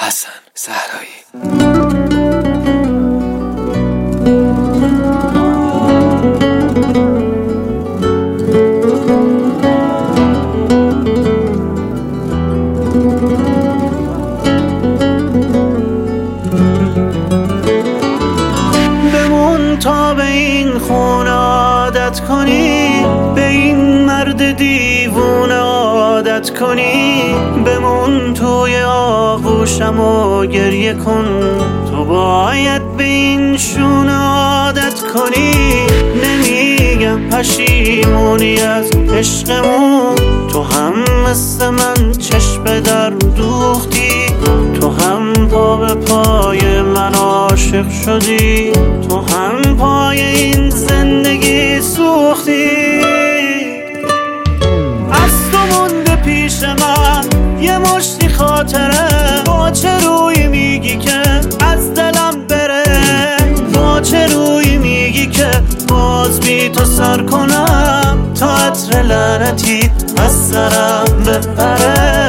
حسن صحرایی. بمون تا به این خونه عادت کنی، به این مرد دیوونه عادت کنی. بمون توی آغوشم و گریه کن، تو باید به این شونه عادت کنی. نمیگم پشیمونی از عشقمون، تو هم مثل من چشم در دوختی، تو هم پا به پای من عاشق شدی، تو هم پای این زندگی سوختی. از تو مونده پیش من یه مشتی خاطره، با چه روی میگی که از دلم بره؟ با چه روی میگی که باز بی تو سر کنم تا عطر لعنتی از سرم بپره؟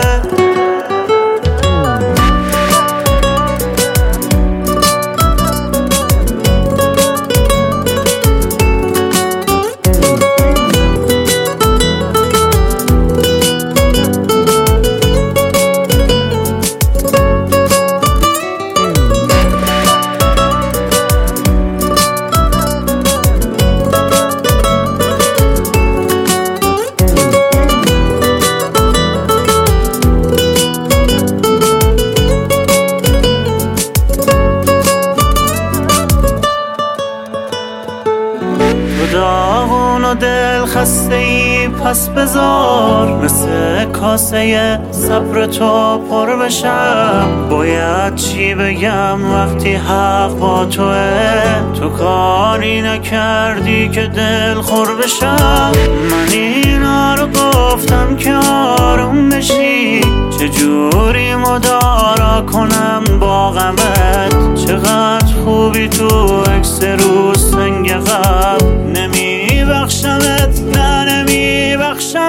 داغون و دل خسته ای پس بذار، مثل کاسه صبر تو پر بشم. باید چی بگم وقتی حق با توه، تو کاری نکردی که دل خور بشم. من اینا رو گفتم که آروم بشی، چجوری مدارا کنم با غمت؟ چقدر خوبی تو اکس رو سنگ غم، نمیبخشمت نه نمیبخشمت.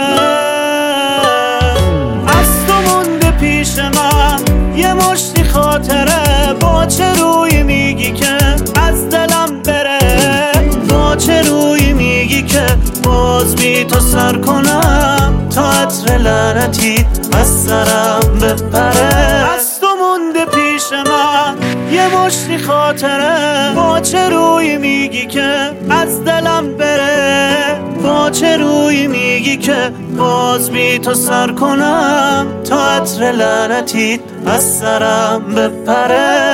از تو مونده پیش من یه مشتی خاطره، با چه روی میگی که از دلم بره؟ با چه روی میگی که باز بی تو سر کنم تا عطر لعنتی از سرم بپره؟ از تو مونده پیش من یه مشتی خاطره، با چه روی میگی که از دلم بره؟ با چه روی میگی که باز بی تو سر کنم تا عطر لعنتی از سرم بپره؟